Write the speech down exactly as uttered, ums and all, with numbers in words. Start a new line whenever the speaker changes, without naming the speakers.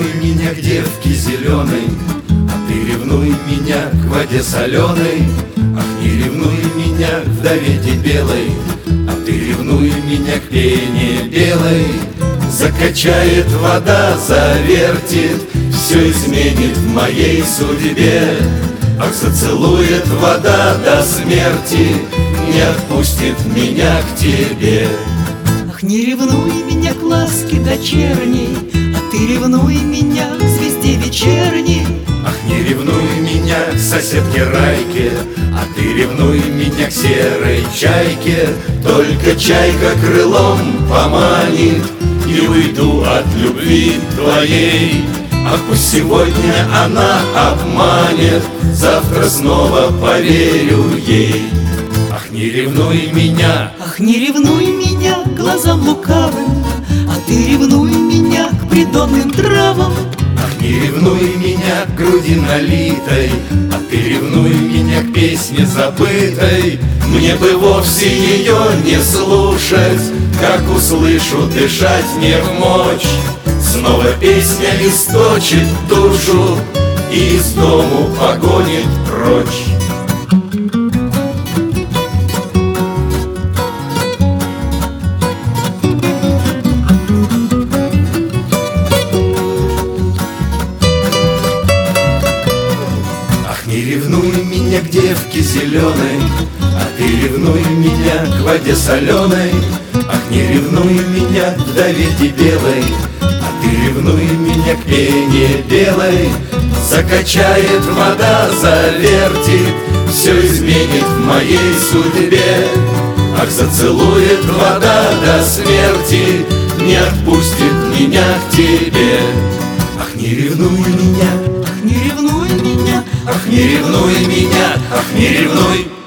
ревнуй меня к девке зеленой, а ты ревнуй меня к воде соленой. Ах, не ревнуй меня к вдове белой, а ты ревнуй меня к пене белой. Закачает вода, завертит, все изменит в моей судьбе. Ах, зацелует вода до смерти, не отпустит меня к тебе.
Ах, не ревнуй меня к ласке дочерней, а ты ревнуй меня к звезде вечерней.
Ах, не ревнуй меня к соседке Райке, а ты ревнуй меня к серой чайке. Только чайка крылом поманит, и уйду от любви твоей. Ах, пусть сегодня она обманет, завтра снова поверю ей. Ах, не ревнуй меня,
ах, не ревнуй меня к глазам лукавым, а ты ревнуй меня к придонным травам.
Ах, не ревнуй меня к груди налитой, а ты ревнуй меня к песне забытой. Мне бы вовсе ее не слушать, как услышу, дышать не в мочь. Снова песня источит душу и из дому погонит прочь. Ах, не ревнуй меня к девке зеленой, а ты ревнуй меня к воде соленой. Ах, не ревнуй меня к вдове белой, а ты ревнуй меня к пене белой. Закачает вода, завертит, все изменит в моей судьбе. Ах, зацелует вода до смерти, не отпустит меня к тебе. Ах, не ревнуй меня,
Ах, не ревнуй меня,
ах, не ревнуй меня, ах, не ревнуй.